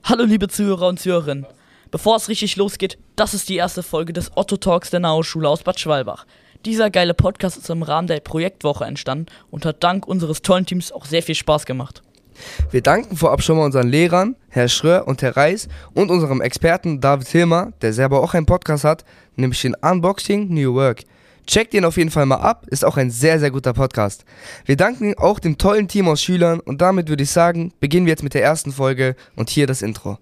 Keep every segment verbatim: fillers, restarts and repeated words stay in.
Hallo liebe Zuhörer und Zuhörerinnen. Bevor es richtig losgeht, das ist die erste Folge des Otto Talks der Naoschule aus Bad Schwalbach. Dieser geile Podcast ist im Rahmen der Projektwoche entstanden und hat dank unseres tollen Teams auch sehr viel Spaß gemacht. Wir danken vorab schon mal unseren Lehrern, Herr Schröer und Herr Reis, und unserem Experten David Hilmer, der selber auch einen Podcast hat, nämlich den Unboxing New Work. Checkt ihn auf jeden Fall mal ab, ist auch ein sehr, sehr guter Podcast. Wir danken auch dem tollen Team aus Schülern und damit würde ich sagen, beginnen wir jetzt mit der ersten Folge und hier das Intro.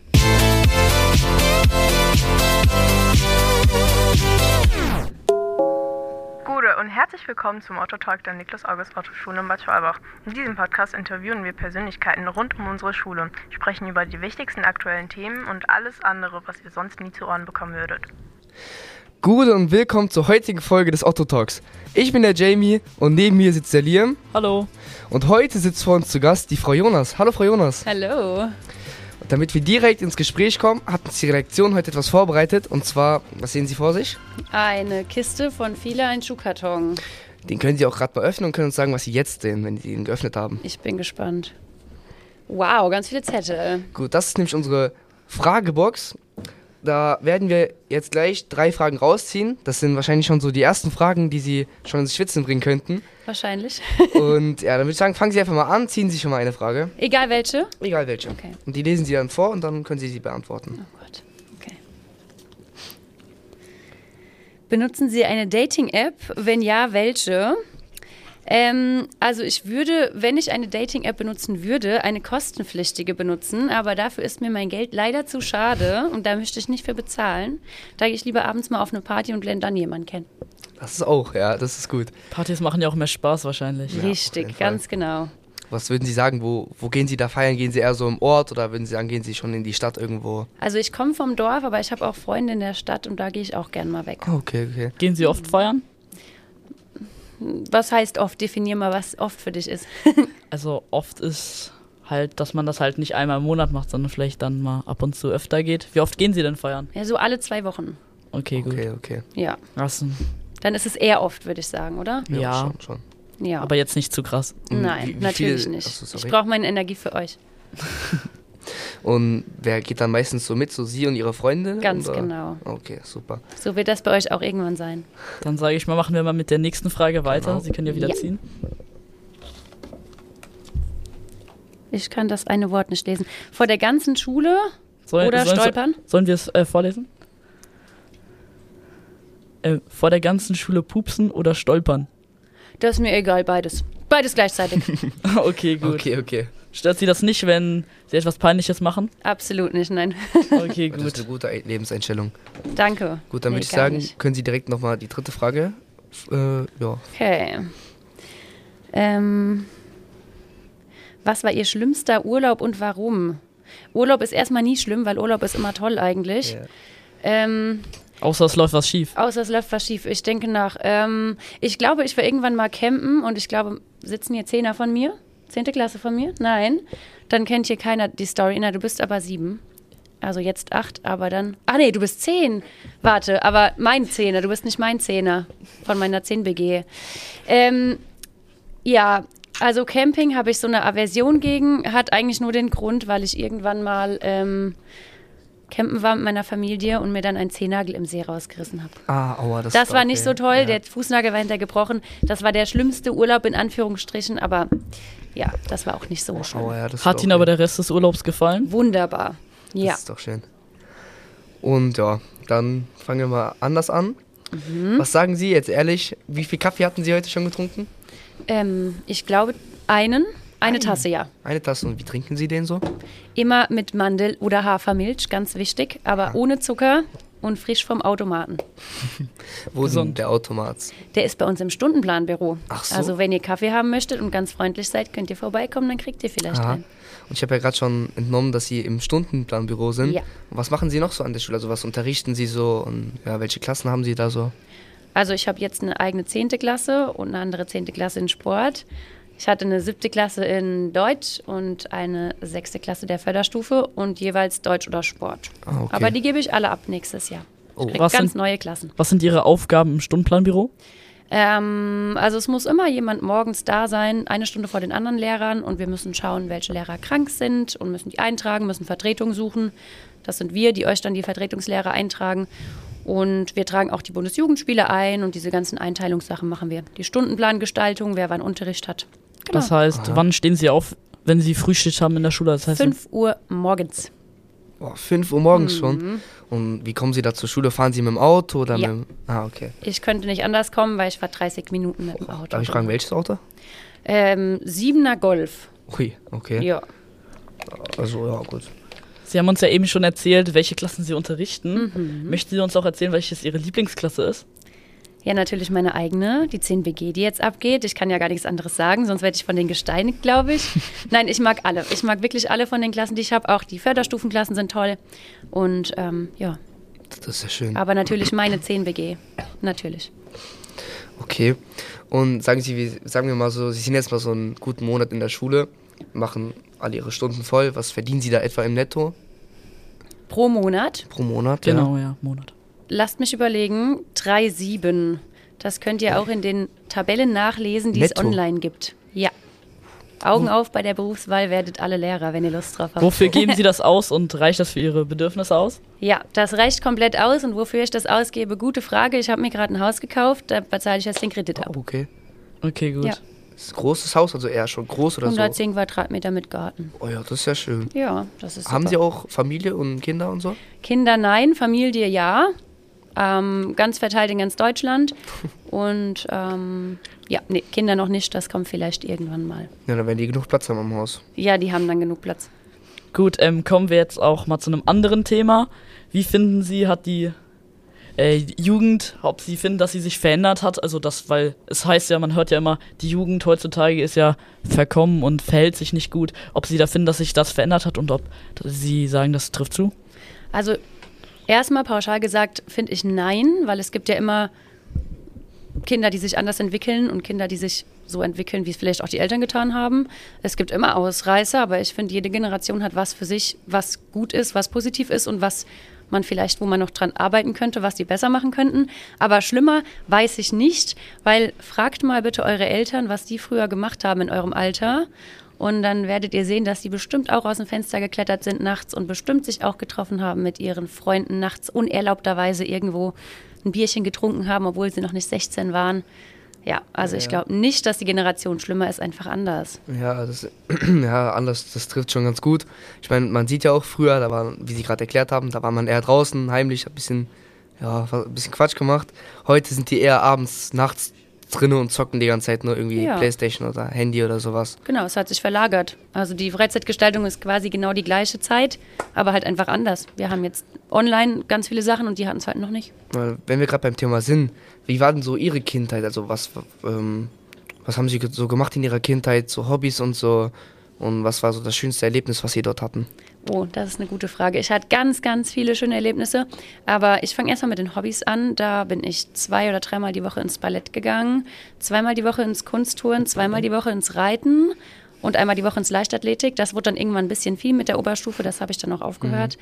Gute und herzlich willkommen zum Otto Talk der Niklas-August-Otto-Schule in Bad Schwalbach. In diesem Podcast interviewen wir Persönlichkeiten rund um unsere Schule, sprechen über die wichtigsten aktuellen Themen und alles andere, was ihr sonst nie zu Ohren bekommen würdet. Gute und willkommen zur heutigen Folge des Otto Talks. Ich bin der Jamie und neben mir sitzt der Liam. Hallo. Und heute sitzt vor uns zu Gast die Frau Jonas. Hallo Frau Jonas. Hallo. Und damit wir direkt ins Gespräch kommen, hat uns die Redaktion heute etwas vorbereitet. Und zwar, was sehen Sie vor sich? Eine Kiste von Fila, ein Schuhkarton. Den können Sie auch gerade mal öffnen und können uns sagen, was Sie jetzt sehen, wenn Sie ihn geöffnet haben. Ich bin gespannt. Wow, ganz viele Zettel. Gut, das ist nämlich unsere Fragebox. Da werden wir jetzt gleich drei Fragen rausziehen. Das sind wahrscheinlich schon so die ersten Fragen, die Sie schon ins Schwitzen bringen könnten. Wahrscheinlich. Und ja, dann würde ich sagen, fangen Sie einfach mal an, ziehen Sie schon mal eine Frage. Egal welche? Egal welche. Okay. Und die lesen Sie dann vor und dann können Sie sie beantworten. Oh Gott, okay. Benutzen Sie eine Dating-App? Wenn ja, welche? Ähm, also ich würde, wenn ich eine Dating-App benutzen würde, eine kostenpflichtige benutzen, aber dafür ist mir mein Geld leider zu schade und da möchte ich nicht für bezahlen. Da gehe ich lieber abends mal auf eine Party und lerne dann jemanden kennen. Das ist auch, ja, das ist gut. Partys machen ja auch mehr Spaß wahrscheinlich. Ja, Richtig, ganz genau. Was würden Sie sagen, wo, wo gehen Sie da feiern? Gehen Sie eher so im Ort oder würden Sie sagen, gehen Sie schon in die Stadt irgendwo? Also ich komme vom Dorf, aber ich habe auch Freunde in der Stadt und da gehe ich auch gern mal weg. Okay, okay. Gehen Sie oft feiern? Was heißt oft? Definier mal, was oft für dich ist. Also oft ist halt, dass man das halt nicht einmal im Monat macht, sondern vielleicht dann mal ab und zu öfter geht. Wie oft gehen Sie denn feiern? Ja, so alle zwei Wochen. Okay, gut. Okay, okay. Ja. Krass. Dann ist es eher oft, würde ich sagen, oder? Ja, Ja, schon, schon. Ja. aber jetzt nicht zu krass. Und Nein, wie- wie natürlich viel- nicht. Achso, sorry. Ich brauche meine Energie für euch. Und wer geht dann meistens so mit, so Sie und Ihre Freunde? Ganz oder? genau. Okay, super. So wird das bei euch auch irgendwann sein. Dann sage ich mal, machen wir mal mit der nächsten Frage weiter. Genau. Sie können ja wieder Ja. ziehen. Ich kann das eine Wort nicht lesen. Vor der ganzen Schule Soll, oder sollen, stolpern? Sollen wir es äh, vorlesen? Äh, vor der ganzen Schule pupsen oder stolpern? Das ist mir egal, beides. Beides gleichzeitig. Okay, gut. Okay, okay. Stört Sie das nicht, wenn Sie etwas Peinliches machen? Absolut nicht, nein. Okay, Das ist gut. eine gute Ein- Lebenseinstellung. Danke. Gut, dann Nee, würde ich gar sagen, nicht. können Sie direkt nochmal die dritte Frage. Äh, ja. Okay. Ähm, was war Ihr schlimmster Urlaub und warum? Urlaub ist erstmal nie schlimm, weil Urlaub ist immer toll eigentlich. Ja. Ähm, Außer es läuft was schief. außer es läuft was schief. Ich denke nach. Ähm, ich glaube, ich war irgendwann mal campen und ich glaube, sitzen hier Zehner von mir? Zehnte Klasse von mir? Nein. Dann kennt hier keiner die Story. Na, du bist aber sieben. Also jetzt acht, aber dann. Ach nee, du bist zehn. Warte, aber mein Zehner, du bist nicht mein Zehner von meiner zehn B G. Ähm, ja, also Camping habe ich so eine Aversion gegen, hat eigentlich nur den Grund, weil ich irgendwann mal ähm, campen war mit meiner Familie und mir dann einen Zehennagel im See rausgerissen habe. Ah, aua, das Das ist war okay. nicht so toll, Ja. der Fußnagel war hintergebrochen. Das war der schlimmste Urlaub in Anführungsstrichen, aber ja, das war auch nicht so schlimm. Aua, ja, das Hat ist Ihnen okay. aber der Rest des Urlaubs gefallen? Wunderbar. Ja. Das ist doch schön. Und ja, dann fangen wir mal anders an. Mhm. Was sagen Sie jetzt ehrlich? Wie viel Kaffee hatten Sie heute schon getrunken? Ähm, ich glaube, einen, eine Tasse, ja. Eine Tasse. Und wie trinken Sie den so? Immer mit Mandel- oder Hafermilch, ganz wichtig, aber ohne Zucker und frisch vom Automaten. Wo ist Gesund. denn der Automat? Der ist bei uns im Stundenplanbüro. Ach so. Also wenn ihr Kaffee haben möchtet und ganz freundlich seid, könnt ihr vorbeikommen, dann kriegt ihr vielleicht Aha. einen. Und ich habe ja gerade schon entnommen, dass Sie im Stundenplanbüro sind. Ja. Und was machen Sie noch so an der Schule? Also was unterrichten Sie so und ja, welche Klassen haben Sie da so? Also ich habe jetzt eine eigene zehnte Klasse und eine andere zehnte Klasse in Sport. Ich hatte eine siebte Klasse in Deutsch und eine sechste Klasse der Förderstufe und jeweils Deutsch oder Sport. Ah, okay. Aber die gebe ich alle ab nächstes Jahr. Oh. Ich krieg Was ganz sind- neue Klassen. Was sind Ihre Aufgaben im Stundenplanbüro? Ähm, also es muss immer jemand morgens da sein, eine Stunde vor den anderen Lehrern und wir müssen schauen, welche Lehrer krank sind und müssen die eintragen, müssen Vertretung suchen. Das sind wir, die euch dann die Vertretungslehrer eintragen. Und wir tragen auch die Bundesjugendspiele ein und diese ganzen Einteilungssachen machen wir. Die Stundenplangestaltung, wer wann Unterricht hat. Genau. Das heißt, Aha. wann stehen Sie auf, wenn Sie Frühschicht haben in der Schule? Das heißt, fünf Uhr morgens. Oh, fünf Uhr morgens Mhm. schon. Und wie kommen Sie da zur Schule? Fahren Sie mit dem Auto oder Ja. mit dem... Ah, okay. Ich könnte nicht anders kommen, weil ich fahre dreißig Minuten mit dem Auto. Darf ich fragen, welches Auto? Ähm, Siebener Golf. Ui, okay. Ja. Also, ja, gut. Sie haben uns ja eben schon erzählt, welche Klassen Sie unterrichten. Mhm. Möchten Sie uns auch erzählen, welches Ihre Lieblingsklasse ist? Ja, natürlich meine eigene, die zehn B G, die jetzt abgeht. Ich kann ja gar nichts anderes sagen, sonst werde ich von denen gesteinigt, glaube ich. Nein, ich mag alle. Ich mag wirklich alle von den Klassen, die ich habe. Auch die Förderstufenklassen sind toll. Und ähm, ja, Das ist ja schön. aber natürlich meine zehn B G. Natürlich. Okay. Und sagen Sie, wie, sagen wir mal so, Sie sind jetzt mal so einen guten Monat in der Schule, machen alle Ihre Stunden voll. Was verdienen Sie da etwa im Netto Pro Monat, pro Monat? Genau, ja, Monat. lasst mich überlegen, drei Komma sieben. Das könnt ihr auch in den Tabellen nachlesen, die es Netto? online gibt. Ja. Augen auf bei der Berufswahl, werdet alle Lehrer, wenn ihr Lust drauf habt. Wofür geben Sie das aus und reicht das für Ihre Bedürfnisse aus? Ja, das reicht komplett aus. Und wofür ich das ausgebe, gute Frage. Ich habe mir gerade ein Haus gekauft, da bezahle ich jetzt den Kredit Ja. ab. Oh, okay. Okay, gut. Ja. Das ist ein großes Haus, also eher schon groß oder so? hundertzehn Quadratmeter mit Garten. Oh ja, das ist ja schön. Ja, das ist Haben super. Sie auch Familie und Kinder und so? Kinder nein, Familie ja. Ähm, ganz verteilt in ganz Deutschland. Und ähm, ja, nee, Kinder noch nicht, das kommt vielleicht irgendwann mal. Ja, dann werden die genug Platz haben am Haus. Ja, die haben dann genug Platz. Gut, ähm, kommen wir jetzt auch mal zu einem anderen Thema. Wie finden Sie, hat die äh, Jugend, ob Sie finden, dass sie sich verändert hat? Also das, weil es heißt ja, man hört ja immer, die Jugend heutzutage ist ja verkommen und verhält sich nicht gut. Ob Sie da finden, dass sich das verändert hat und ob Sie sagen, das trifft zu? Also erstmal pauschal gesagt, finde ich nein, weil es gibt ja immer Kinder, die sich anders entwickeln und Kinder, die sich so entwickeln, wie es vielleicht auch die Eltern getan haben. Es gibt immer Ausreißer, aber ich finde, jede Generation hat was für sich, was gut ist, was positiv ist und was man vielleicht, wo man noch dran arbeiten könnte, was die besser machen könnten. Aber schlimmer weiß ich nicht, weil fragt mal bitte eure Eltern, was die früher gemacht haben in eurem Alter. Und dann werdet ihr sehen, dass die bestimmt auch aus dem Fenster geklettert sind nachts und bestimmt sich auch getroffen haben mit ihren Freunden nachts unerlaubterweise irgendwo ein Bierchen getrunken haben, obwohl sie noch nicht sechzehn waren. Ja, also Ja, ich ja. glaube nicht, dass die Generation schlimmer ist, einfach anders. Ja, das, ja, anders, das trifft schon ganz gut. Ich meine, man sieht ja auch früher, da war, wie Sie gerade erklärt haben, da war man eher draußen, heimlich, hat ein bisschen, ja, ein bisschen Quatsch gemacht. Heute sind die eher abends, nachts drinnen und zocken die ganze Zeit nur irgendwie Ja. Playstation oder Handy oder sowas. Genau, es hat sich verlagert. Also die Freizeitgestaltung ist quasi genau die gleiche Zeit, aber halt einfach anders. Wir haben jetzt online ganz viele Sachen und die hatten es halt noch nicht. Weil, wenn wir gerade beim Thema sind, wie war denn so Ihre Kindheit? Also was, ähm, was haben Sie ge- so gemacht in Ihrer Kindheit, so Hobbys und so? Und was war so das schönste Erlebnis, was Sie dort hatten? Oh, das ist eine gute Frage. Ich hatte ganz, ganz viele schöne Erlebnisse, aber ich fange erstmal mit den Hobbys an. Da bin ich zwei oder dreimal die Woche ins Ballett gegangen, zweimal die Woche ins Kunsttouren, zweimal die Woche ins Reiten und einmal die Woche ins Leichtathletik. Das wurde dann irgendwann ein bisschen viel mit der Oberstufe, das habe ich dann auch aufgehört.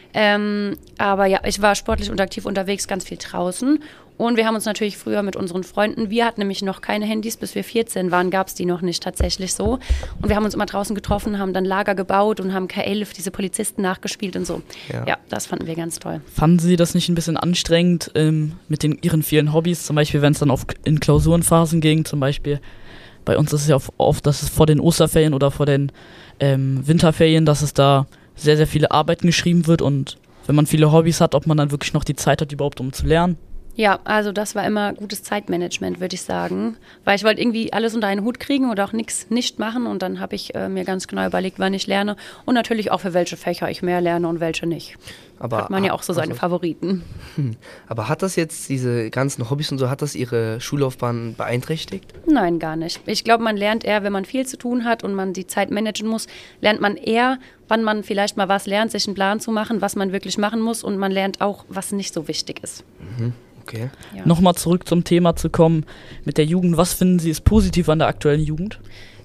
Ähm, aber ja, ich war sportlich und aktiv unterwegs, ganz viel draußen. Und wir haben uns natürlich früher mit unseren Freunden, wir hatten nämlich noch keine Handys, bis wir vierzehn waren, gab es die noch nicht tatsächlich so. Und wir haben uns immer draußen getroffen, haben dann Lager gebaut und haben K elf, diese Polizisten nachgespielt und so. Ja. Ja, das fanden wir ganz toll. Fanden Sie das nicht ein bisschen anstrengend ähm, mit den, Ihren vielen Hobbys? Zum Beispiel, wenn es dann auf, in Klausurenphasen ging, zum Beispiel bei uns ist es ja oft, oft dass es vor den Osterferien oder vor den ähm, Winterferien, dass es da sehr, sehr viele Arbeiten geschrieben wird und wenn man viele Hobbys hat, ob man dann wirklich noch die Zeit hat, überhaupt um zu lernen. Ja, also das war immer gutes Zeitmanagement, würde ich sagen. Weil ich wollte irgendwie alles unter einen Hut kriegen oder auch nichts nicht machen. Und dann habe ich äh, mir ganz genau überlegt, wann ich lerne. Und natürlich auch für welche Fächer ich mehr lerne und welche nicht. Aber, Hat man ja auch so seine also, Favoriten. hm, aber hat das jetzt, diese ganzen Hobbys und so, hat das Ihre Schullaufbahn beeinträchtigt? Nein, gar nicht. Ich glaube, man lernt eher, wenn man viel zu tun hat und man die Zeit managen muss, lernt man eher, wann man vielleicht mal was lernt, sich einen Plan zu machen, was man wirklich machen muss. Und man lernt auch, was nicht so wichtig ist. Mhm. Okay. Ja. Nochmal zurück zum Thema zu kommen mit der Jugend. Was finden Sie ist positiv an der aktuellen Jugend?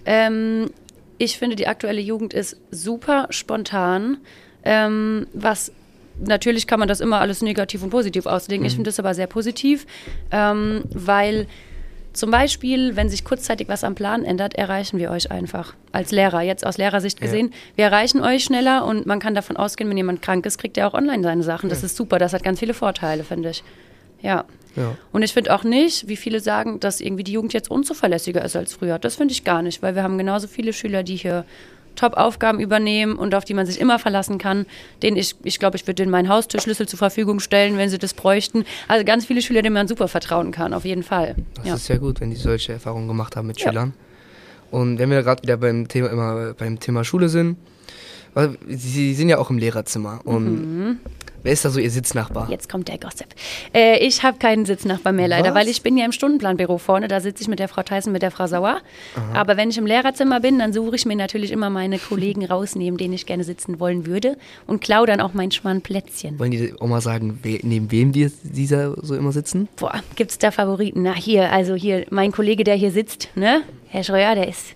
Ähm, ich finde, die aktuelle Jugend ist super spontan. Ähm, was natürlich kann man das immer alles negativ und positiv auslegen. Ich finde das aber sehr positiv, ähm, weil zum Beispiel, wenn sich kurzzeitig was am Plan ändert, erreichen wir euch einfach. Als Lehrer, jetzt aus Lehrersicht gesehen. Ja. Wir erreichen euch schneller und man kann davon ausgehen, wenn jemand krank ist, kriegt er auch online seine Sachen. Das ja. ist super, das hat ganz viele Vorteile, finde ich. Ja. ja. Und ich finde auch nicht, wie viele sagen, dass irgendwie die Jugend jetzt unzuverlässiger ist als früher. Das finde ich gar nicht, weil wir haben genauso viele Schüler, die hier Top-Aufgaben übernehmen und auf die man sich immer verlassen kann. Den ich, ich glaube, ich würde denen meinen Haustürschlüssel zur Verfügung stellen, wenn sie das bräuchten. Also ganz viele Schüler, denen man super vertrauen kann, auf jeden Fall. Das ja. ist sehr gut, wenn die solche Erfahrungen gemacht haben mit ja. Schülern. Und wenn wir gerade wieder beim Thema, immer beim Thema Schule sind, weil Sie sind ja auch im Lehrerzimmer und mhm. wer ist da so Ihr Sitznachbar? Jetzt kommt der Gossip. Äh, ich habe keinen Sitznachbar mehr leider, Was? weil ich bin ja im Stundenplanbüro vorne, da sitze ich mit der Frau Theissen, mit der Frau Sauer. Aha. Aber wenn ich im Lehrerzimmer bin, dann suche ich mir natürlich immer meine Kollegen raus, neben denen ich gerne sitzen wollen würde und klaue dann auch mein Schmarrnplätzchen. Wollen die Oma sagen, we, neben wem die dieser so immer sitzen? Boah, gibt's da Favoriten? Na hier, also hier, mein Kollege, der hier sitzt, ne? Herr Schröer, der ist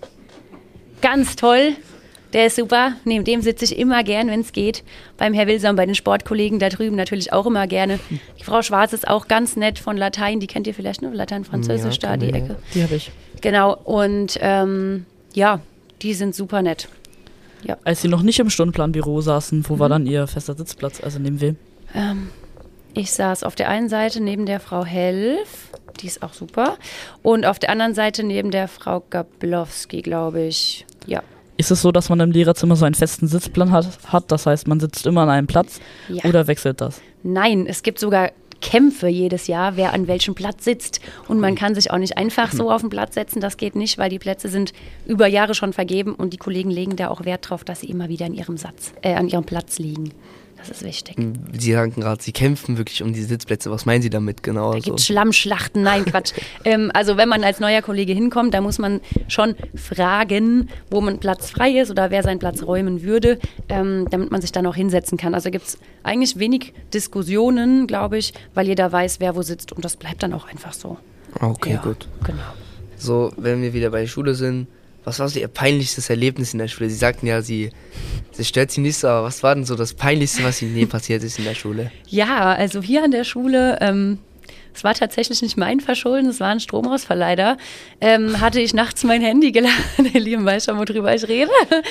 ganz toll. Der ist super, neben dem sitze ich immer gern, wenn es geht. Beim Herr Wilson, bei den Sportkollegen da drüben natürlich auch immer gerne. Die Frau Schwarz ist auch ganz nett von Latein, die kennt ihr vielleicht noch, Latein, Französisch, ja, da die Ecke. Die habe ich. Genau, und ähm, ja, die sind super nett. Ja. Als Sie noch nicht im Stundenplanbüro saßen, wo mhm. war dann Ihr fester Sitzplatz, also neben wem? Ähm, ich saß auf der einen Seite neben der Frau Helf, die ist auch super, und auf der anderen Seite neben der Frau Gablowski, glaube ich, ja. Ist es so, dass man im Lehrerzimmer so einen festen Sitzplan hat, hat? Das heißt, man sitzt immer an einem Platz ja. oder wechselt das? Nein, es gibt sogar Kämpfe jedes Jahr, wer an welchem Platz sitzt. Und man kann sich auch nicht einfach so auf den Platz setzen. Das geht nicht, weil die Plätze sind über Jahre schon vergeben und die Kollegen legen da auch Wert drauf, dass sie immer wieder an ihrem, Satz, äh, an ihrem Platz liegen. Das ist wichtig. Sie sagen gerade, Sie kämpfen wirklich um diese Sitzplätze. Was meinen Sie damit genau? Da gibt es Schlammschlachten. Nein, Quatsch. ähm, also wenn man als neuer Kollege hinkommt, da muss man schon fragen, wo man Platz frei ist oder wer seinen Platz räumen würde, ähm, damit man sich dann auch hinsetzen kann. Also gibt es eigentlich wenig Diskussionen, glaube ich, weil jeder weiß, wer wo sitzt und das bleibt dann auch einfach so. Okay, ja, gut. Genau. So, wenn wir wieder bei der Schule sind, was war so Ihr peinlichstes Erlebnis in der Schule? Sie sagten ja, Sie, Sie stört Sie nicht so, aber was war denn so das Peinlichste, was Ihnen je passiert ist in der Schule? Ja, also hier an der Schule, ähm, es war tatsächlich nicht mein Verschulden, es war ein Stromausfall leider, ähm, hatte ich nachts mein Handy geladen, der Lieben weiß schon, worüber ich rede.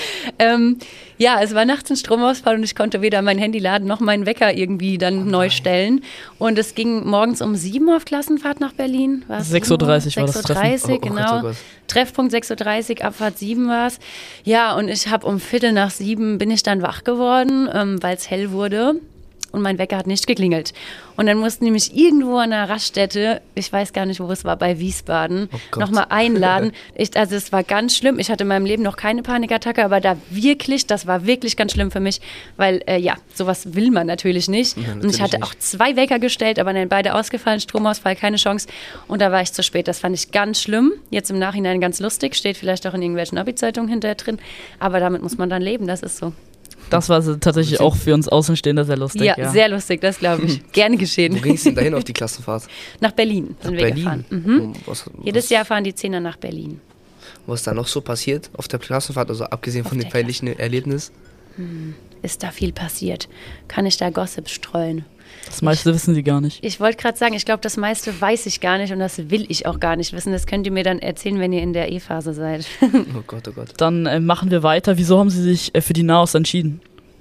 ähm, ja, es war nachts ein Stromausfall und ich konnte weder mein Handy laden noch meinen Wecker irgendwie dann oh neu stellen. Und es ging morgens um sieben auf Klassenfahrt nach Berlin. sechs Uhr dreißig war das Treffen. sechs Uhr dreißig, genau. Oh, oh Gott, oh Treffpunkt sechs Uhr dreißig, Abfahrt sieben war es. Ja, und ich habe um Viertel nach sieben bin ich dann wach geworden, ähm, weil es hell wurde. Und mein Wecker hat nicht geklingelt. Und dann mussten die mich irgendwo an einer Raststätte, ich weiß gar nicht, wo es war, bei Wiesbaden, oh nochmal einladen. Ich, also es war ganz schlimm. Ich hatte in meinem Leben noch keine Panikattacke, aber da wirklich, das war wirklich ganz schlimm für mich, weil äh, ja, sowas will man natürlich nicht. Ja, natürlich und ich hatte nicht. auch zwei Wecker gestellt, aber dann beide ausgefallen, Stromausfall, keine Chance. Und da war ich zu spät. Das fand ich ganz schlimm. Jetzt im Nachhinein ganz lustig, steht vielleicht auch in irgendwelchen Abi-Zeitungen hinterher drin. Aber damit muss man dann leben, das ist so. Das war tatsächlich auch für uns Außenstehende sehr lustig. Ja, ja. sehr lustig, das glaube ich. Gerne geschehen. Wo ging es denn dahin auf die Klassenfahrt? Nach Berlin sind nach wir Berlin? gefahren. Mhm. Was, was, Jedes Jahr fahren die Zehner nach Berlin. Was ist da noch so passiert auf der Klassenfahrt, also abgesehen auf von dem peinlichen Erlebnis? Hm. Ist da viel passiert? Kann ich da Gossip streuen? Das meiste ich, wissen Sie gar nicht. Ich wollte gerade sagen, ich glaube, das meiste weiß ich gar nicht und das will ich auch gar nicht wissen. Das könnt ihr mir dann erzählen, wenn ihr in der E-Phase seid. Oh Gott, oh Gott. Dann äh, machen wir weiter. Wieso haben Sie sich äh, für die Naos entschieden?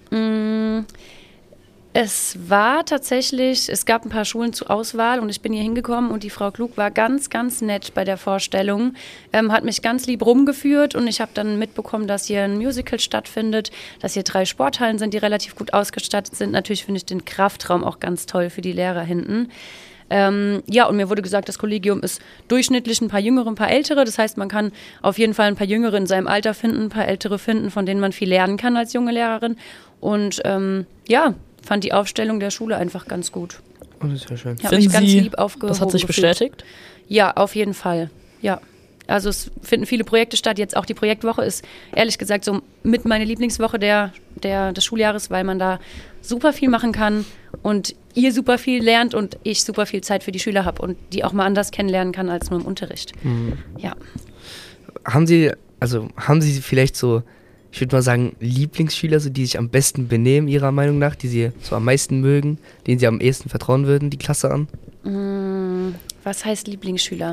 Es war tatsächlich, es gab ein paar Schulen zur Auswahl und ich bin hier hingekommen und die Frau Klug war ganz, ganz nett bei der Vorstellung, ähm, hat mich ganz lieb rumgeführt und ich habe dann mitbekommen, dass hier ein Musical stattfindet, dass hier drei Sporthallen sind, die relativ gut ausgestattet sind. Natürlich finde ich den Kraftraum auch ganz toll für die Lehrer hinten. Ähm, ja, und mir wurde gesagt, das Kollegium ist durchschnittlich ein paar Jüngere, ein paar Ältere. Das heißt, man kann auf jeden Fall ein paar Jüngere in seinem Alter finden, ein paar Ältere finden, von denen man viel lernen kann als junge Lehrerin. Und ähm, ja, fand die Aufstellung der Schule einfach ganz gut. Oh, das ist ja schön. Ich habe mich ganz Sie, lieb aufgehoben das hat sich gefühlt. bestätigt? Ja, auf jeden Fall, ja. Also es finden viele Projekte statt. Jetzt auch die Projektwoche ist ehrlich gesagt so mit meine Lieblingswoche der, der, des Schuljahres, weil man da super viel machen kann und ihr super viel lernt und ich super viel Zeit für die Schüler habe und die auch mal anders kennenlernen kann als nur im Unterricht. Mhm. Ja. Haben Sie, also haben Sie vielleicht so, ich würde mal sagen, Lieblingsschüler, so, die sich am besten benehmen, Ihrer Meinung nach, die Sie so am meisten mögen, denen Sie am ehesten vertrauen würden, die Klasse an? Mhm. Was heißt Lieblingsschüler?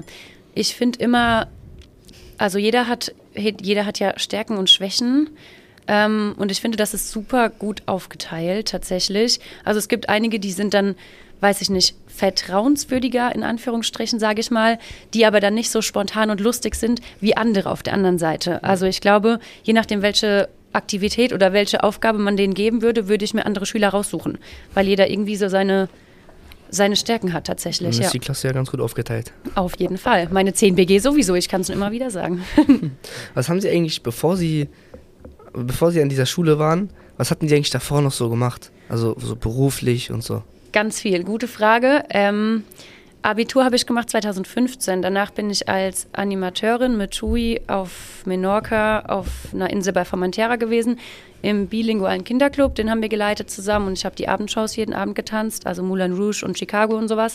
ich finde immer, also jeder hat, jeder hat ja Stärken und Schwächen. Ähm, und ich finde, das ist super gut aufgeteilt tatsächlich. Also es gibt einige, die sind dann, weiß ich nicht, vertrauenswürdiger, in Anführungsstrichen, sage ich mal, die aber dann nicht so spontan und lustig sind wie andere auf der anderen Seite. Also ich glaube, je nachdem, welche Aktivität oder welche Aufgabe man denen geben würde, würde ich mir andere Schüler raussuchen, weil jeder irgendwie so seine, seine Stärken hat tatsächlich. Dann ist ja. die Klasse ja ganz gut aufgeteilt. Auf jeden Fall. Meine zehn B G sowieso, ich kann es nur immer wieder sagen. Was haben Sie eigentlich, bevor Sie, bevor Sie an dieser Schule waren, was hatten Sie eigentlich davor noch so gemacht? Also so beruflich und so? Ganz viel, gute Frage. Ähm, Abitur habe ich gemacht zwanzig fünfzehn. Danach bin ich als Animateurin mit Tui auf Menorca auf einer Insel bei Formentera gewesen, im bilingualen Kinderclub. Den haben wir geleitet zusammen und ich habe die Abendshows jeden Abend getanzt, also Moulin Rouge und Chicago und sowas.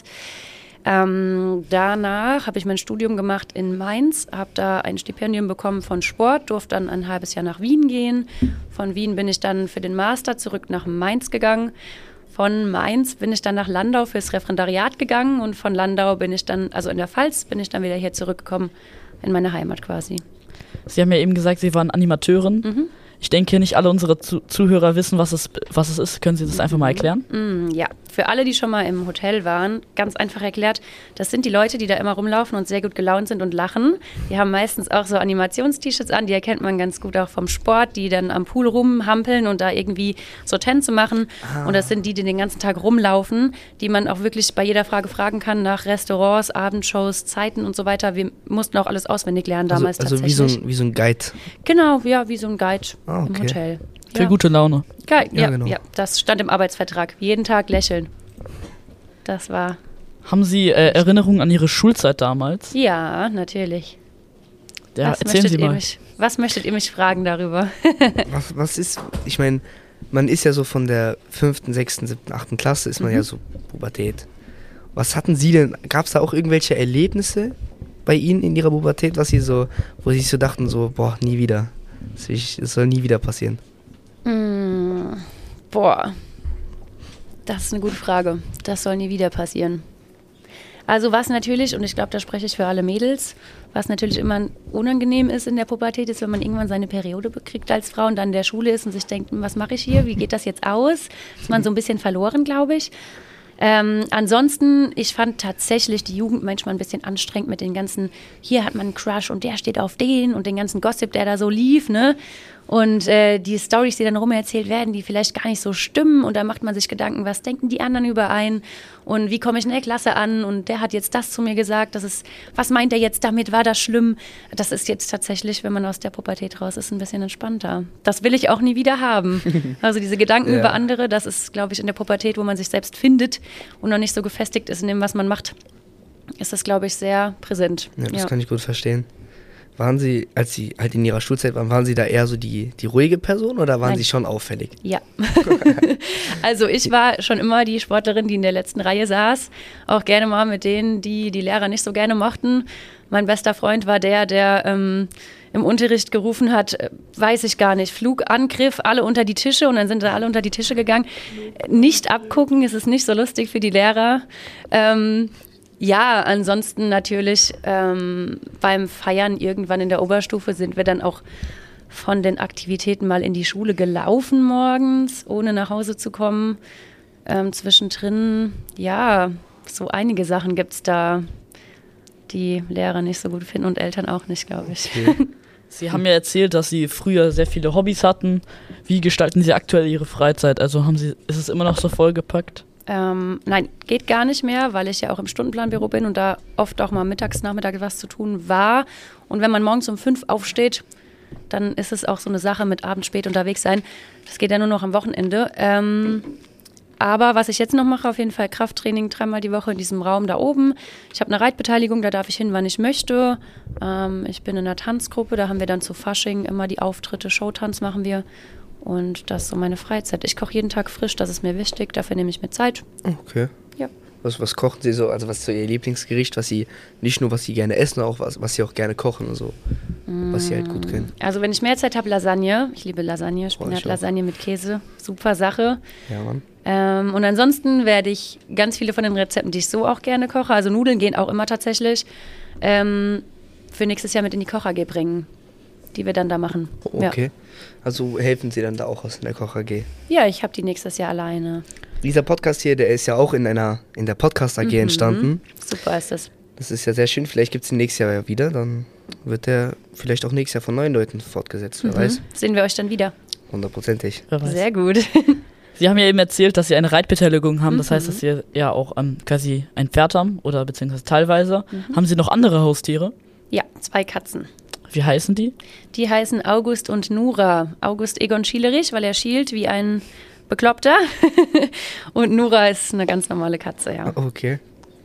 Ähm, danach habe ich mein Studium gemacht in Mainz, habe da ein Stipendium bekommen von Sport, durfte dann ein halbes Jahr nach Wien gehen. Von Wien bin ich dann für den Master zurück nach Mainz gegangen. Von Mainz bin ich dann nach Landau fürs Referendariat gegangen und von Landau bin ich dann, also in der Pfalz, bin ich dann wieder hier zurückgekommen in meine Heimat quasi. Sie haben ja eben gesagt, Sie waren Animateurin. Mhm. Ich denke, nicht alle unsere Zu- Zuhörer wissen, was es, was es ist. Können Sie das einfach mal erklären? Mm, ja, für alle, die schon mal im Hotel waren, ganz einfach erklärt, das sind die Leute, die da immer rumlaufen und sehr gut gelaunt sind und lachen. Die haben meistens auch so Animations-T-Shirts an, die erkennt man ganz gut auch vom Sport, die dann am Pool rumhampeln und da irgendwie so Tänze machen. Ah. Und das sind die, die den ganzen Tag rumlaufen, die man auch wirklich bei jeder Frage fragen kann nach Restaurants, Abendshows, Zeiten und so weiter. Wir mussten auch alles auswendig lernen damals also, also tatsächlich. Also wie so ein, wie so ein Guide? Genau, ja, wie so ein Guide. Ah, okay. Im Hotel. Für ja. gute Laune. Geil, ja, ja, genau. ja, das stand im Arbeitsvertrag. Jeden Tag lächeln. Das war... Haben Sie äh, Erinnerungen an Ihre Schulzeit damals? Ja, natürlich. Ja, was erzählen Sie mal. Mich, was möchtet ihr mich fragen darüber? was, was ist, ich meine, man ist ja so von der fünften, sechsten, siebten, achten Klasse, ist man mhm. ja so Pubertät. Was hatten Sie denn, gab es da auch irgendwelche Erlebnisse bei Ihnen in Ihrer Pubertät, was Sie so, wo Sie sich so dachten, so, boah, nie wieder. Das, will ich, das soll nie wieder passieren. Mm, boah, das ist eine gute Frage. Das soll nie wieder passieren. Also was natürlich, und ich glaube, da spreche ich für alle Mädels, was natürlich immer unangenehm ist in der Pubertät, ist, wenn man irgendwann seine Periode bekriegt als Frau und dann in der Schule ist und sich denkt, was mache ich hier, wie geht das jetzt aus? Ist man so ein bisschen verloren, glaube ich. Ähm, ansonsten, ich fand tatsächlich die Jugend manchmal ein bisschen anstrengend mit den ganzen, hier hat man einen Crush und der steht auf den und den ganzen Gossip, der da so lief, ne? Und äh, die Storys, die dann rumerzählt werden, die vielleicht gar nicht so stimmen und da macht man sich Gedanken, was denken die anderen über einen und wie komme ich in der Klasse an und der hat jetzt das zu mir gesagt, das ist, was meint er jetzt damit, war das schlimm? Das ist jetzt tatsächlich, wenn man aus der Pubertät raus ist, ein bisschen entspannter. Das will ich auch nie wieder haben. Also diese Gedanken ja. über andere, das ist, glaube ich, in der Pubertät, wo man sich selbst findet und noch nicht so gefestigt ist in dem, was man macht, ist das, glaube ich, sehr präsent. Ja, das ja. kann ich gut verstehen. Waren Sie, als Sie halt in Ihrer Schulzeit waren, waren Sie da eher so die, die ruhige Person oder waren Nein. Sie schon auffällig? Ja. Also ich war schon immer die Sportlerin, die in der letzten Reihe saß. Auch gerne mal mit denen, die die Lehrer nicht so gerne mochten. Mein bester Freund war der, der ähm, im Unterricht gerufen hat, weiß ich gar nicht, Flugangriff, alle unter die Tische und dann sind da alle unter die Tische gegangen. Nicht abgucken, es ist nicht so lustig für die Lehrer. Ähm, Ja, ansonsten natürlich ähm, beim Feiern irgendwann in der Oberstufe sind wir dann auch von den Aktivitäten mal in die Schule gelaufen morgens, ohne nach Hause zu kommen. Ähm, zwischendrin, ja, so einige Sachen gibt es da, die Lehrer nicht so gut finden und Eltern auch nicht, glaube ich. Okay. Sie haben ja erzählt, dass Sie früher sehr viele Hobbys hatten. Wie gestalten Sie aktuell Ihre Freizeit? Also haben Sie, ist es immer noch so vollgepackt? Ähm, nein, geht gar nicht mehr, weil ich ja auch im Stundenplanbüro bin und da oft auch mal mittags, nachmittags was zu tun war. Und wenn man morgens um fünf aufsteht, dann ist es auch so eine Sache mit abends spät unterwegs sein. Das geht ja nur noch am Wochenende. Ähm, aber was ich jetzt noch mache, auf jeden Fall Krafttraining dreimal die Woche in diesem Raum da oben. Ich habe eine Reitbeteiligung, da darf ich hin, wann ich möchte. Ähm, ich bin in einer Tanzgruppe, da haben wir dann zu Fasching immer die Auftritte, Showtanz machen wir. Und das ist so meine Freizeit. Ich koche jeden Tag frisch, das ist mir wichtig, dafür nehme ich mir Zeit. Okay. Ja. Was, was kochen Sie so? Also was ist so Ihr Lieblingsgericht, was Sie nicht nur, was Sie gerne essen, auch was, was Sie auch gerne kochen und so. Mm. Was Sie halt gut können. Also wenn ich mehr Zeit habe, Lasagne. Ich liebe Lasagne, Spinat-Lasagne mit Käse. Super Sache. Ja, Mann. Ähm, und ansonsten werde ich ganz viele von den Rezepten, die ich so auch gerne koche, also Nudeln gehen auch immer tatsächlich, ähm, für nächstes Jahr mit in die Koch-A G bringen, die wir dann da machen. Okay. Ja. Also helfen Sie dann da auch aus in der Koch-A G? Ja, ich habe die nächstes Jahr alleine. Dieser Podcast hier, der ist ja auch in einer in der Podcast-A G mhm. entstanden. Super ist das. Das ist ja sehr schön. Vielleicht gibt es ihn nächstes Jahr ja wieder. Dann wird der vielleicht auch nächstes Jahr von neuen Leuten fortgesetzt. Wer mhm. weiß. Sehen wir euch dann wieder. Hundertprozentig. Sehr gut. Sie haben ja eben erzählt, dass Sie eine Reitbeteiligung haben. Mhm. Das heißt, dass Sie ja auch ähm, quasi ein Pferd haben oder beziehungsweise teilweise. Mhm. Haben Sie noch andere Haustiere? Ja, zwei Katzen. Wie heißen die? Die heißen August und Nura. August Egon Schielerich, weil er schielt wie ein Bekloppter. Und Nura ist eine ganz normale Katze, ja. Okay.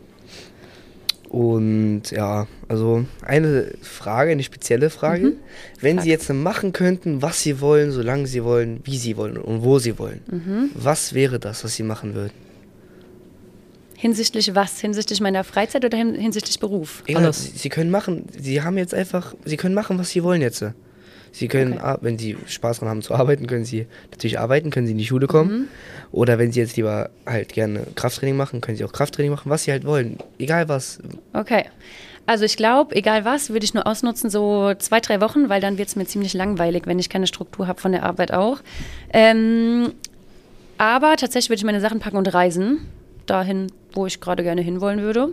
Und ja, also eine Frage, eine spezielle Frage. Mhm. Wenn Frage. Sie jetzt machen könnten, was Sie wollen, solange Sie wollen, wie Sie wollen und wo Sie wollen, mhm. was wäre das, was Sie machen würden? Hinsichtlich was? Hinsichtlich meiner Freizeit oder hinsichtlich Beruf? Egal, Sie, Sie können machen, Sie haben jetzt einfach, Sie können machen, was Sie wollen jetzt. Sie können, okay. wenn Sie Spaß daran haben zu arbeiten, können Sie natürlich arbeiten, können Sie in die Schule kommen. Mhm. Oder wenn Sie jetzt lieber halt gerne Krafttraining machen, können Sie auch Krafttraining machen, was Sie halt wollen. Egal was. Okay. Also ich glaube, egal was, würde ich nur ausnutzen, so zwei, drei Wochen, weil dann wird es mir ziemlich langweilig, wenn ich keine Struktur habe von der Arbeit auch. Ähm, aber tatsächlich würde ich meine Sachen packen und reisen. Dahin, wo ich gerade gerne hinwollen würde.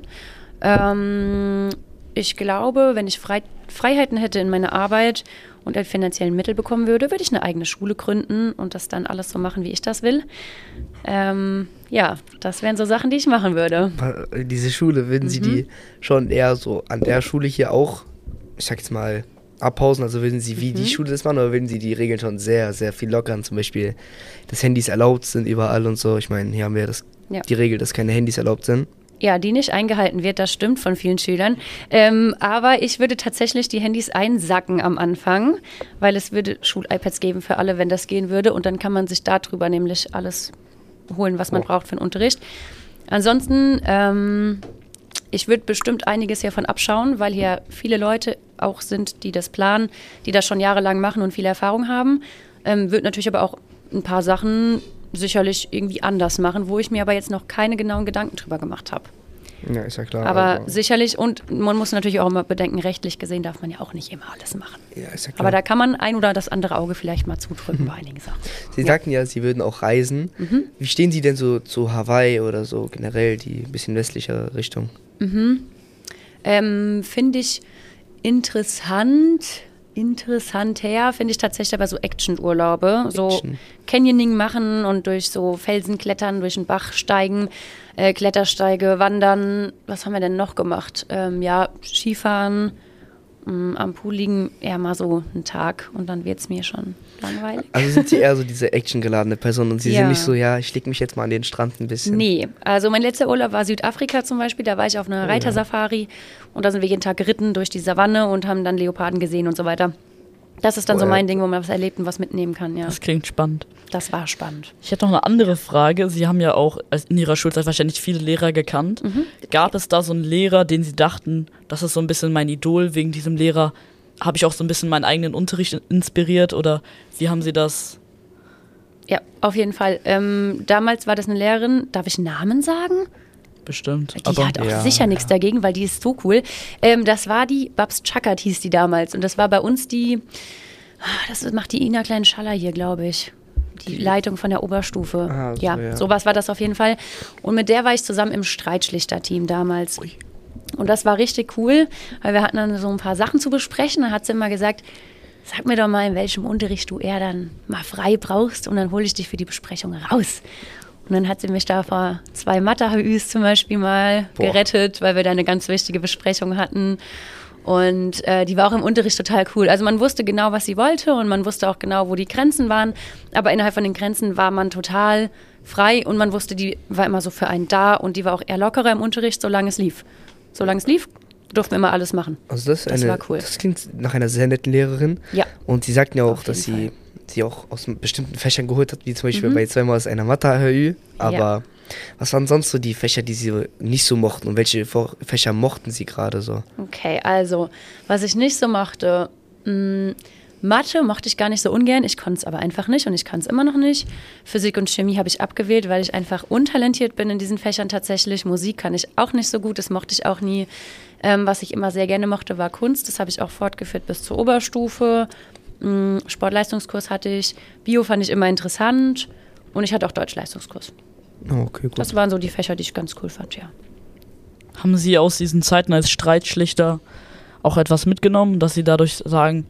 Ähm, ich glaube, wenn ich Frei- Freiheiten hätte in meiner Arbeit und halt finanziellen Mittel bekommen würde, würde ich eine eigene Schule gründen und das dann alles so machen, wie ich das will. Ähm, ja, das wären so Sachen, die ich machen würde. Diese Schule, würden mhm. Sie die schon eher so an der Schule hier auch, ich sag jetzt mal, abpausen? Also würden Sie wie mhm. die Schule das machen oder würden Sie die Regeln schon sehr, sehr viel lockern? Zum Beispiel, dass Handys erlaubt sind überall und so. Ich meine, hier haben wir das, ja. die Regel, dass keine Handys erlaubt sind. Ja, die nicht eingehalten wird, das stimmt von vielen Schülern. Ähm, aber ich würde tatsächlich die Handys einsacken am Anfang, weil es würde Schul-iPads geben für alle, wenn das gehen würde. Und dann kann man sich darüber nämlich alles holen, was man oh. braucht für den Unterricht. Ansonsten, ähm, ich würde bestimmt einiges hiervon abschauen, weil hier viele Leute auch sind, die das planen, die das schon jahrelang machen und viel Erfahrung haben. Ähm, würde natürlich aber auch ein paar Sachen sicherlich irgendwie anders machen, wo ich mir aber jetzt noch keine genauen Gedanken drüber gemacht habe. Ja, ist ja klar. Aber also sicherlich, und man muss natürlich auch immer bedenken, rechtlich gesehen darf man ja auch nicht immer alles machen. Ja, ist ja klar. Aber da kann man ein oder das andere Auge vielleicht mal zudrücken bei einigen Sachen. Sie ja. sagten ja, Sie würden auch reisen. Mhm. Wie stehen Sie denn so zu Hawaii oder so generell, die bisschen westlichere Richtung? Mhm. Ähm, finde ich interessant... Interessanter finde ich tatsächlich aber so Action-Urlaube, so Action. Canyoning machen und durch so Felsen klettern, durch einen Bach steigen, äh, Klettersteige, wandern. Was haben wir denn noch gemacht? Ähm, ja, Skifahren, mh, am Pool liegen, eher mal so einen Tag und dann wird es mir schon langweilig. Also sind Sie eher so diese actiongeladene Person und Sie ja. sind nicht so, ja, ich lege mich jetzt mal an den Strand ein bisschen. Nee, also mein letzter Urlaub war Südafrika zum Beispiel, da war ich auf einer oh, Reitersafari ja. und da sind wir jeden Tag geritten durch die Savanne und haben dann Leoparden gesehen und so weiter. Das ist dann oh, so mein ja. Ding, wo man was erlebt und was mitnehmen kann, ja. Das klingt spannend. Das war spannend. Ich hätte noch eine andere Frage. Sie haben ja auch in Ihrer Schulzeit wahrscheinlich viele Lehrer gekannt. Mhm. Gab es da so einen Lehrer, den Sie dachten, das ist so ein bisschen mein Idol, wegen diesem Lehrer habe ich auch so ein bisschen meinen eigenen Unterricht inspiriert oder wie haben Sie das? Ja, auf jeden Fall. Ähm, damals war das eine Lehrerin, darf ich Namen sagen? Bestimmt. Die aber hat auch ja, sicher ja. nichts dagegen, weil die ist so cool. Ähm, das war die, Babs Chackert hieß die damals und das war bei uns die, das macht die Ina Klein-Schaller hier, glaube ich. Die Leitung von der Oberstufe. Ah, so, ja, ja, sowas war das auf jeden Fall. Und mit der war ich zusammen im Streitschlichter-Team damals. Ui. Und das war richtig cool, weil wir hatten dann so ein paar Sachen zu besprechen. Da hat sie immer gesagt, sag mir doch mal, in welchem Unterricht du eher dann mal frei brauchst und dann hole ich dich für die Besprechung raus. Und dann hat sie mich da vor zwei Mathe-H Üs zum Beispiel mal Boah. gerettet, weil wir da eine ganz wichtige Besprechung hatten. Und äh, die war auch im Unterricht total cool. Also man wusste genau, was sie wollte und man wusste auch genau, wo die Grenzen waren. Aber innerhalb von den Grenzen war man total frei und man wusste, die war immer so für einen da und die war auch eher lockerer im Unterricht, solange es lief. Solange es lief, durften wir immer alles machen. Also das, das eine, war cool. Das klingt nach einer sehr netten Lehrerin. Ja. Und sie sagten ja auch, dass sie, sie auch aus bestimmten Fächern geholt hat, wie zum Beispiel mhm. bei zweimal aus einer Mathe-H Ü. Aber Was waren sonst so die Fächer, die Sie nicht so mochten und welche Fächer mochten Sie gerade so? Okay, also, was ich nicht so mochte, mh, Mathe mochte ich gar nicht so ungern, ich konnte es aber einfach nicht und ich kann es immer noch nicht. Physik und Chemie habe ich abgewählt, weil ich einfach untalentiert bin in diesen Fächern tatsächlich. Musik kann ich auch nicht so gut, das mochte ich auch nie. Ähm, was ich immer sehr gerne mochte, war Kunst, das habe ich auch fortgeführt bis zur Oberstufe. Ähm, Sportleistungskurs hatte ich, Bio fand ich immer interessant und ich hatte auch Deutschleistungskurs. Oh, okay, gut. Das waren so die Fächer, die ich ganz cool fand, ja. Haben Sie aus diesen Zeiten als Streitschlichter auch etwas mitgenommen, dass Sie dadurch sagen,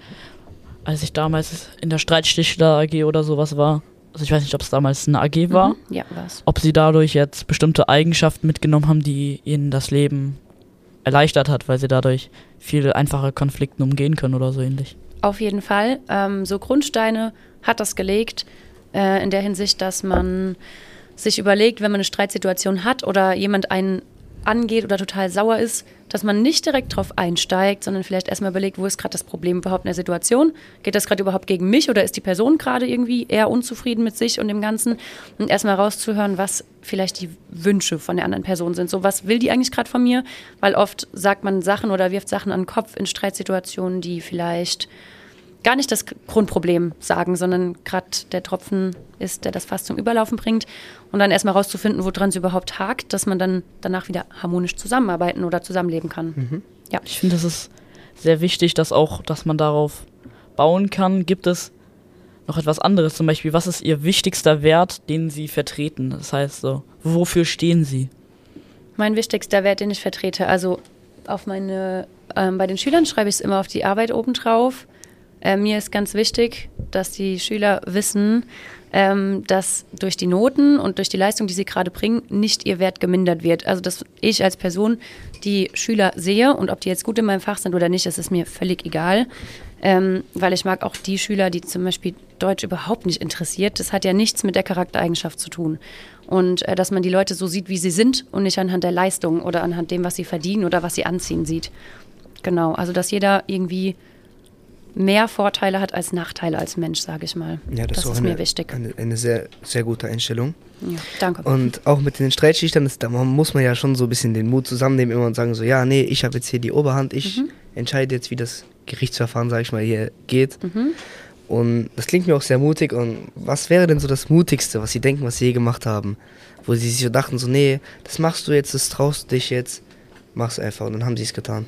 als ich damals in der Streitschlichter-A G oder sowas war, also ich weiß nicht, ob es damals eine A G war, Mhm, ja, war's. ob Sie dadurch jetzt bestimmte Eigenschaften mitgenommen haben, die Ihnen das Leben erleichtert hat, weil Sie dadurch viel einfacher Konflikten umgehen können oder so ähnlich. Auf jeden Fall. Ähm, so Grundsteine hat das gelegt, äh, in der Hinsicht, dass man sich überlegt, wenn man eine Streitsituation hat oder jemand einen angeht oder total sauer ist, dass man nicht direkt drauf einsteigt, sondern vielleicht erstmal überlegt, wo ist gerade das Problem überhaupt in der Situation? Geht das gerade überhaupt gegen mich oder ist die Person gerade irgendwie eher unzufrieden mit sich und dem Ganzen? Und erstmal rauszuhören, was vielleicht die Wünsche von der anderen Person sind. So, was will die eigentlich gerade von mir? Weil oft sagt man Sachen oder wirft Sachen an den Kopf in Streitsituationen, die vielleicht gar nicht das Grundproblem sagen, sondern gerade der Tropfen ist, der das Fass zum Überlaufen bringt. Und dann erstmal rauszufinden, woran es überhaupt hakt, dass man dann danach wieder harmonisch zusammenarbeiten oder zusammenleben kann. Mhm. Ja. Ich finde, das ist sehr wichtig, dass auch, dass man darauf bauen kann. Gibt es noch etwas anderes? Zum Beispiel, was ist Ihr wichtigster Wert, den Sie vertreten? Das heißt so, wofür stehen Sie? Mein wichtigster Wert, den ich vertrete, also auf meine, ähm, bei den Schülern schreibe ich es immer auf die Arbeit obendrauf. Äh, mir ist ganz wichtig, dass die Schüler wissen, ähm, dass durch die Noten und durch die Leistung, die sie gerade bringen, nicht ihr Wert gemindert wird. Also dass ich als Person die Schüler sehe und ob die jetzt gut in meinem Fach sind oder nicht, das ist mir völlig egal. Ähm, weil ich mag auch die Schüler, die zum Beispiel Deutsch überhaupt nicht interessiert. Das hat ja nichts mit der Charaktereigenschaft zu tun. Und äh, dass man die Leute so sieht, wie sie sind und nicht anhand der Leistung oder anhand dem, was sie verdienen oder was sie anziehen sieht. Genau, also dass jeder irgendwie mehr Vorteile hat als Nachteile als Mensch, sage ich mal. Ja, das, das ist, ist eine, mir wichtig. Eine, eine sehr, sehr gute Einstellung. Ja, danke. Und auch mit den Streitschlichtern, ist, da muss man ja schon so ein bisschen den Mut zusammennehmen immer und sagen so, ja, nee, ich habe jetzt hier die Oberhand, ich Mhm. entscheide jetzt, wie das Gerichtsverfahren, sage ich mal, hier geht. Mhm. Und das klingt mir auch sehr mutig. Und was wäre denn so das Mutigste, was Sie denken, was Sie je gemacht haben? Wo Sie sich so dachten, so, nee, das machst du jetzt, das traust du dich jetzt, mach's einfach. Und dann haben Sie es getan.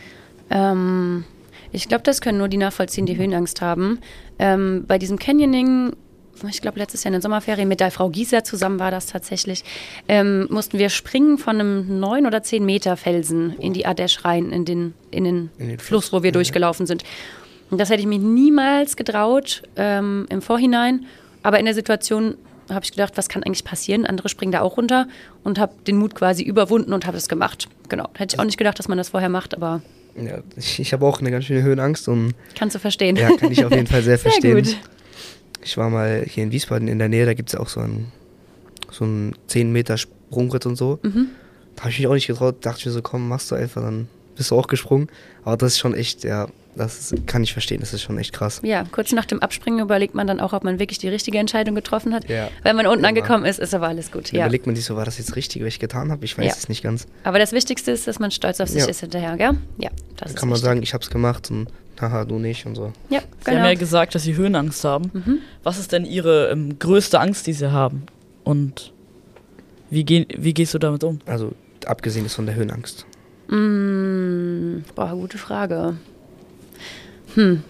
Ähm, ich glaube, das können nur die nachvollziehen, die Höhenangst haben. Ähm, bei diesem Canyoning, ich glaube, letztes Jahr in den Sommerferien mit der Frau Gieser zusammen war das tatsächlich, ähm, mussten wir springen von einem neun oder zehn Meter Felsen in die Ardèche rein, in den, in den, In den Fluss, Fluss, wo wir ja. durchgelaufen sind. Und das hätte ich mir niemals getraut ähm, im Vorhinein. Aber in der Situation habe ich gedacht, was kann eigentlich passieren? Andere springen da auch runter und habe den Mut quasi überwunden und habe es gemacht. Genau. Hätte ich auch nicht gedacht, dass man das vorher macht, aber Ja, ich, ich habe auch eine ganz schöne Höhenangst und kannst du verstehen. ja, kann ich auf jeden Fall sehr verstehen. Sehr gut. Ich war mal hier in Wiesbaden in der Nähe, da gibt es auch so ein, so ein zehn Meter Sprungbrett und so. Mhm. Da habe ich mich auch nicht getraut, dachte ich mir so, komm, machst du einfach, dann bist du auch gesprungen. Aber das ist schon echt, ja, das ist, kann ich verstehen, das ist schon echt krass. Ja, kurz nach dem Abspringen überlegt man dann auch, ob man wirklich die richtige Entscheidung getroffen hat. Ja. Wenn man unten Immer. angekommen ist, ist aber alles gut. Dann Ja. überlegt man sich so, war das jetzt richtig, was ich getan habe? Ich weiß Ja. es nicht ganz. Aber das Wichtigste ist, dass man stolz auf sich Ja. ist hinterher, gell? Ja, das Dann ist kann man wichtig. sagen, ich habe es gemacht und haha, du nicht und so. Ja, Sie haben ja genau. gesagt, dass Sie Höhenangst haben. Mhm. Was ist denn Ihre ähm, größte Angst, die Sie haben? Und wie, geh, wie gehst du damit um? Also abgesehen ist von der Höhenangst. Mm, boah, gute Frage. Hm.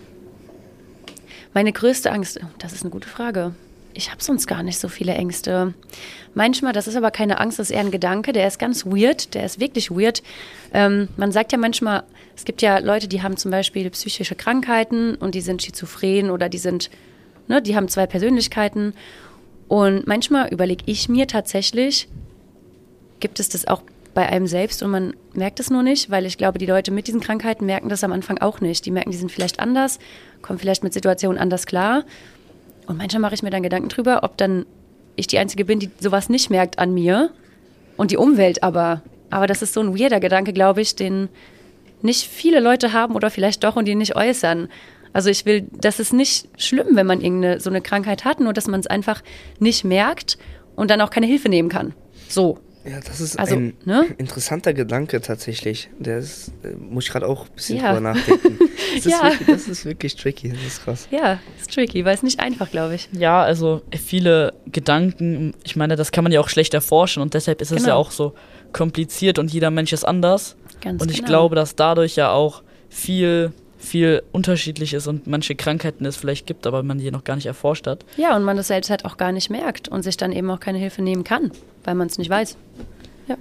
Meine größte Angst, das ist eine gute Frage. Ich habe sonst gar nicht so viele Ängste. Manchmal, das ist aber keine Angst, das ist eher ein Gedanke, der ist ganz weird, der ist wirklich weird. Ähm, man sagt ja manchmal, es gibt ja Leute, die haben zum Beispiel psychische Krankheiten und die sind schizophren oder die sind, ne, die haben zwei Persönlichkeiten. Und manchmal überlege ich mir tatsächlich, gibt es das auch bei einem selbst und man merkt es nur nicht, weil ich glaube, die Leute mit diesen Krankheiten merken das am Anfang auch nicht. Die merken, die sind vielleicht anders, kommen vielleicht mit Situationen anders klar. Und manchmal mache ich mir dann Gedanken drüber, ob dann ich die Einzige bin, die sowas nicht merkt an mir und die Umwelt aber. Aber das ist so ein weirder Gedanke, glaube ich, den nicht viele Leute haben oder vielleicht doch und die nicht äußern. Also ich will, das ist nicht schlimm, wenn man irgendeine so eine Krankheit hat, nur dass man es einfach nicht merkt und dann auch keine Hilfe nehmen kann. So. Ja, das ist Also, ein ne? interessanter Gedanke tatsächlich. Der ist, äh, muss ich gerade auch ein bisschen Ja. drüber nachdenken. Das, Ja. ist wirklich, das ist wirklich tricky, das ist krass. Ja, ist tricky, weil es nicht einfach, glaube ich. Ja, also viele Gedanken, ich meine, das kann man ja auch schlecht erforschen und deshalb ist es Genau. ja auch so kompliziert und jeder Mensch ist anders. Ganz Und ich genau. glaube, dass dadurch ja auch viel, viel unterschiedlich ist und manche Krankheiten es vielleicht gibt, aber man die noch gar nicht erforscht hat. Ja, und man das selbst halt auch gar nicht merkt und sich dann eben auch keine Hilfe nehmen kann, weil man es nicht weiß. Ja.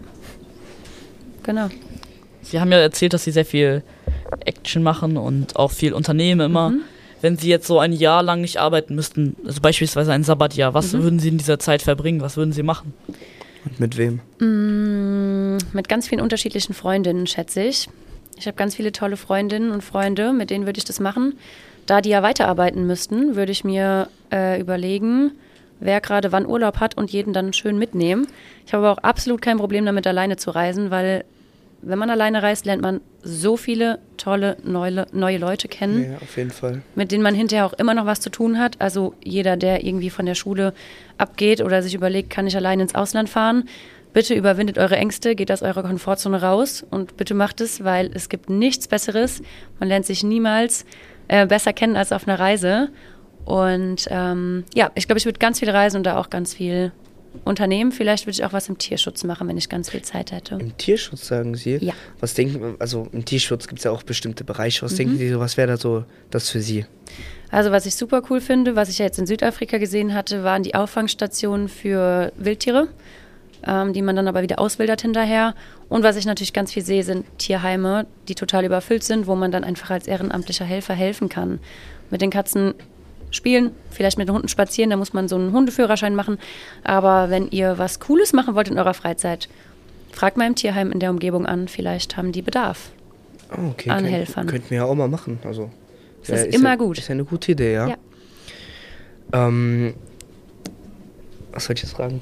Genau. Sie haben ja erzählt, dass Sie sehr viel Action machen und auch viel Unternehmen immer. Mhm. Wenn Sie jetzt so ein Jahr lang nicht arbeiten müssten, also beispielsweise ein Sabbatjahr, was Mhm. würden Sie in dieser Zeit verbringen? Was würden Sie machen? Und mit wem? Mm, mit ganz vielen unterschiedlichen Freundinnen, schätze ich. Ich habe ganz viele tolle Freundinnen und Freunde, mit denen würde ich das machen. Da die ja weiterarbeiten müssten, würde ich mir äh, überlegen, wer gerade wann Urlaub hat und jeden dann schön mitnehmen. Ich habe aber auch absolut kein Problem damit, alleine zu reisen, weil wenn man alleine reist, lernt man so viele tolle neue, neue Leute kennen, Ja, auf jeden Fall. mit denen man hinterher auch immer noch was zu tun hat. Also jeder, der irgendwie von der Schule abgeht oder sich überlegt, kann ich allein ins Ausland fahren, bitte überwindet eure Ängste, geht aus eurer Komfortzone raus und bitte macht es, weil es gibt nichts Besseres. Man lernt sich niemals äh, besser kennen als auf einer Reise. Und ähm, ja, ich glaube, ich würde ganz viel reisen und da auch ganz viel unternehmen. Vielleicht würde ich auch was im Tierschutz machen, wenn ich ganz viel Zeit hätte. Im Tierschutz, sagen Sie? Ja. Was denken, also im Tierschutz gibt es ja auch bestimmte Bereiche. Was denken Sie, was wäre da so das für Sie? Also was ich super cool finde, was ich ja jetzt in Südafrika gesehen hatte, waren die Auffangstationen für Wildtiere, ähm, die man dann aber wieder auswildert hinterher. Und was ich natürlich ganz viel sehe, sind Tierheime, die total überfüllt sind, wo man dann einfach als ehrenamtlicher Helfer helfen kann. Mit den Katzen spielen, vielleicht mit den Hunden spazieren, da muss man so einen Hundeführerschein machen. Aber wenn ihr was Cooles machen wollt in eurer Freizeit, fragt mal im Tierheim in der Umgebung an, vielleicht haben die Bedarf. Oh, okay. An könnt, Helfern. Könnten wir ja auch mal machen. Also, Das ist immer ja, gut. Ist ja eine gute Idee, ja. Ja. Ähm, was soll ich jetzt fragen?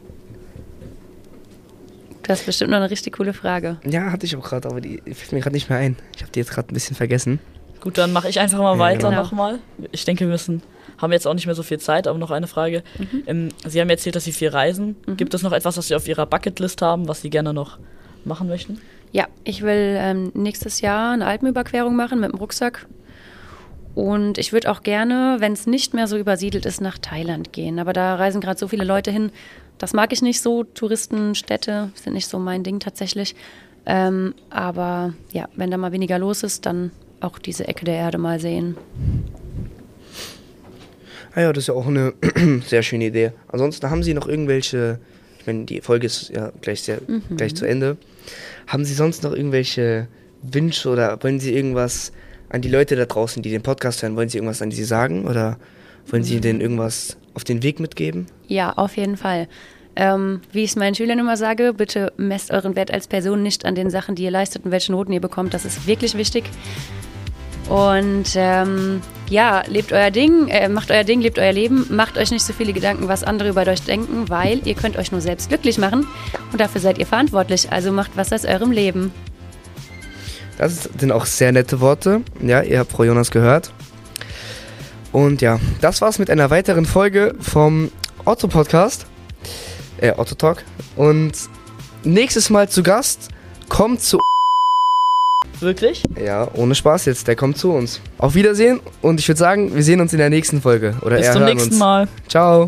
Du hast bestimmt noch eine richtig coole Frage. Ja, hatte ich auch gerade, aber die fällt mir gerade nicht mehr ein. Ich habe die jetzt gerade ein bisschen vergessen. Gut, dann mache ich einfach mal Ja, weiter genau. nochmal. Ich denke, wir müssen, haben jetzt auch nicht mehr so viel Zeit, aber noch eine Frage. Mhm. Ähm, Sie haben erzählt, dass Sie viel reisen. Gibt es noch etwas, was Sie auf Ihrer Bucketlist haben, was Sie gerne noch machen möchten? Ja, ich will ähm, nächstes Jahr eine Alpenüberquerung machen mit dem Rucksack. Und ich würde auch gerne, wenn es nicht mehr so übersiedelt ist, nach Thailand gehen. Aber da reisen gerade so viele Leute hin. Das mag ich nicht so. Touristenstädte sind nicht so mein Ding tatsächlich. Ähm, aber ja, wenn da mal weniger los ist, dann auch diese Ecke der Erde mal sehen. Ah ja, das ist ja auch eine sehr schöne Idee. Ansonsten haben Sie noch irgendwelche, ich meine, die Folge ist ja gleich, sehr, Mhm. gleich zu Ende. Haben Sie sonst noch irgendwelche Wünsche oder wollen Sie irgendwas an die Leute da draußen, die den Podcast hören, wollen Sie irgendwas an die sagen oder wollen Sie denen irgendwas auf den Weg mitgeben? Ja, auf jeden Fall. Ähm, wie ich es meinen Schülern immer sage, bitte messt euren Wert als Person nicht an den Sachen, die ihr leistet und welche Noten ihr bekommt. Das ist wirklich wichtig. Und ähm, ja, lebt euer Ding, äh, macht euer Ding, lebt euer Leben. Macht euch nicht so viele Gedanken, was andere über euch denken, weil ihr könnt euch nur selbst glücklich machen und dafür seid ihr verantwortlich. Also macht was aus eurem Leben. Das sind auch sehr nette Worte. Ja, ihr habt Frau Jonas gehört. Und ja, das war's mit einer weiteren Folge vom Otto-Podcast. Äh, Otto-Talk. Und nächstes Mal zu Gast kommt zu... Wirklich? Ja, ohne Spaß jetzt, der kommt zu uns. Auf Wiedersehen und ich würde sagen, wir sehen uns in der nächsten Folge. Oder Bis eher zum hören nächsten uns. Mal. Ciao.